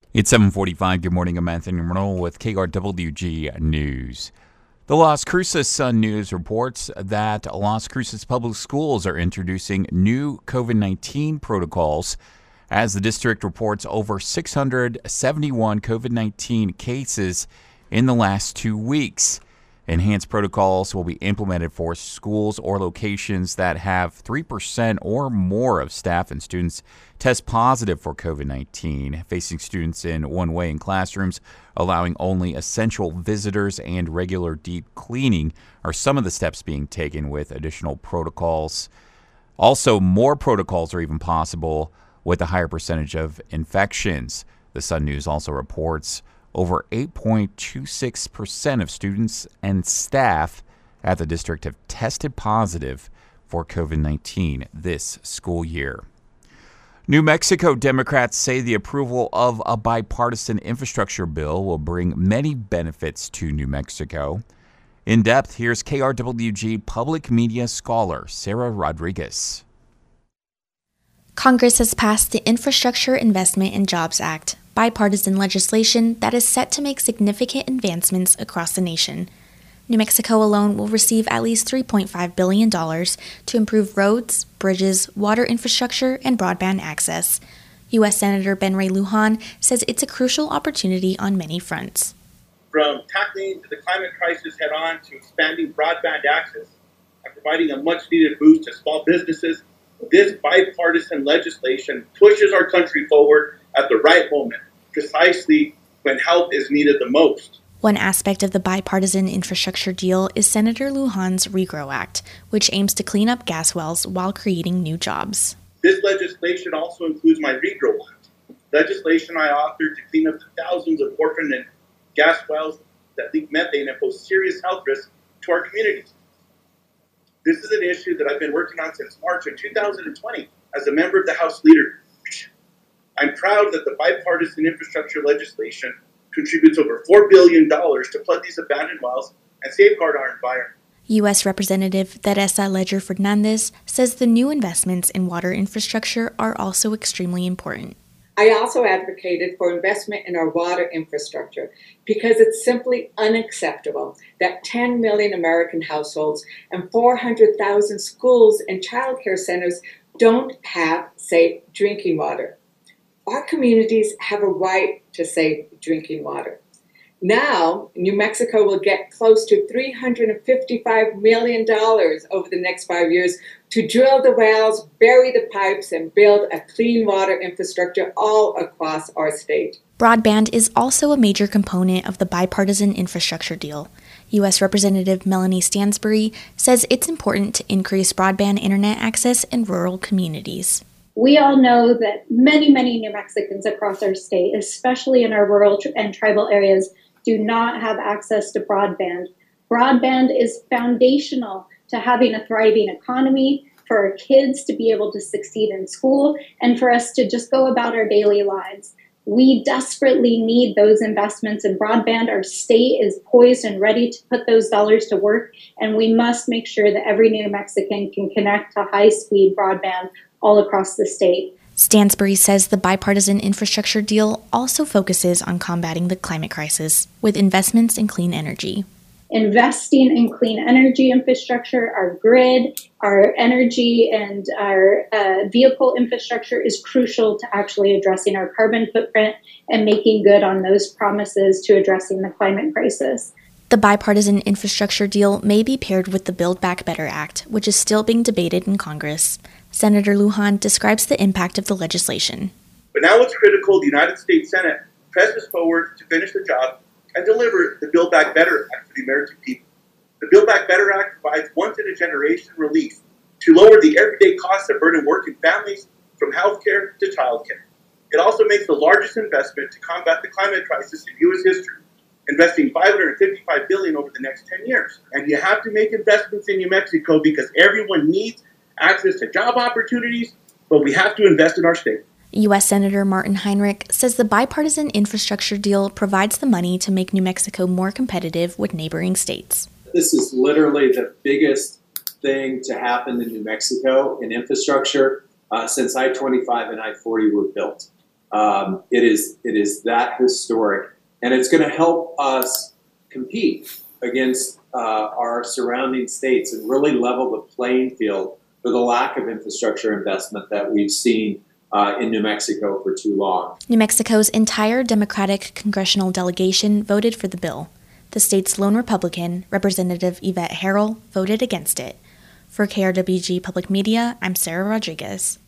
It's 7:45. Good morning. I'm Anthony Renault with KRWG News. The Las Cruces Sun News reports that Las Cruces Public Schools are introducing new COVID-19 protocols as the district reports over 671 COVID-19 cases in the last 2 weeks. Enhanced protocols will be implemented for schools or locations that have 3% or more of staff and students test positive for COVID-19, facing students in one way in classrooms, allowing only essential visitors, and regular deep cleaning are some of the steps being taken with additional protocols. Also, more protocols are even possible with a higher percentage of infections. The Sun News also reports over 8.26% of students and staff at the district have tested positive for COVID-19 this school year. New Mexico Democrats say the approval of a bipartisan infrastructure bill will bring many benefits to New Mexico. In depth, here's KRWG public media scholar Sarah Rodriguez. Congress has passed the Infrastructure Investment and Jobs Act, bipartisan legislation that is set to make significant advancements across the nation. New Mexico alone will receive at least $3.5 billion to improve roads, bridges, water infrastructure, and broadband access. U.S. Senator Ben Ray Lujan says it's a crucial opportunity on many fronts. From tackling the climate crisis head-on to expanding broadband access and providing a much-needed boost to small businesses, this bipartisan legislation pushes our country forward at the right moment, precisely when help is needed the most. One aspect of the bipartisan infrastructure deal is Senator Lujan's ReGrow Act, which aims to clean up gas wells while creating new jobs. This legislation also includes my ReGrow Act, legislation I authored to clean up the thousands of orphan and gas wells that leak methane and pose serious health risks to our communities. This is an issue that I've been working on since March of 2020 as a member of the House Leader. I'm proud that the bipartisan infrastructure legislation contributes over $4 billion to flood these abandoned wells and safeguard our environment. U.S. Representative Teresa Leger Fernandez says the new investments in water infrastructure are also extremely important. I also advocated for investment in our water infrastructure because it's simply unacceptable that 10 million American households and 400,000 schools and child care centers don't have safe drinking water. Our communities have a right to safe drinking water. Now, New Mexico will get close to $355 million over the next 5 years to drill the wells, bury the pipes, and build a clean water infrastructure all across our state. Broadband is also a major component of the bipartisan infrastructure deal. U.S. Representative Melanie Stansbury says it's important to increase broadband internet access in rural communities. We all know that many New Mexicans across our state, especially in our rural and tribal areas, do not have access to broadband. Broadband is foundational to having a thriving economy, for our kids to be able to succeed in school, and for us to just go about our daily lives. We desperately need those investments in broadband. Our state is poised and ready to put those dollars to work, and we must make sure that every New Mexican can connect to high-speed broadband all across the state. Stansbury says the bipartisan infrastructure deal also focuses on combating the climate crisis with investments in clean energy. Investing in clean energy infrastructure, our grid, our energy, and our vehicle infrastructure is crucial to actually addressing our carbon footprint and making good on those promises to addressing the climate crisis. The bipartisan infrastructure deal may be paired with the Build Back Better Act, which is still being debated in Congress. Senator Lujan describes the impact of the legislation. But now it's critical the United States Senate presses forward to finish the job and deliver the Build Back Better Act for the American people. The Build Back Better Act provides once-in-a-generation relief to lower the everyday costs that burden working families, from health care to child care. It also makes the largest investment to combat the climate crisis in U.S. history, investing $555 billion over the next 10 years. And you have to make investments in New Mexico because everyone needs access to job opportunities, but we have to invest in our state. U.S. Senator Martin Heinrich says the bipartisan infrastructure deal provides the money to make New Mexico more competitive with neighboring states. This is literally the biggest thing to happen in New Mexico in infrastructure since I-25 and I-40 were built. It is that historic, and it's going to help us compete against our surrounding states and really level the playing field for the lack of infrastructure investment that we've seen in New Mexico for too long. New Mexico's entire Democratic congressional delegation voted for the bill. The state's lone Republican, Representative Yvette Harrell, voted against it. For KRWG Public Media, I'm Sarah Rodriguez.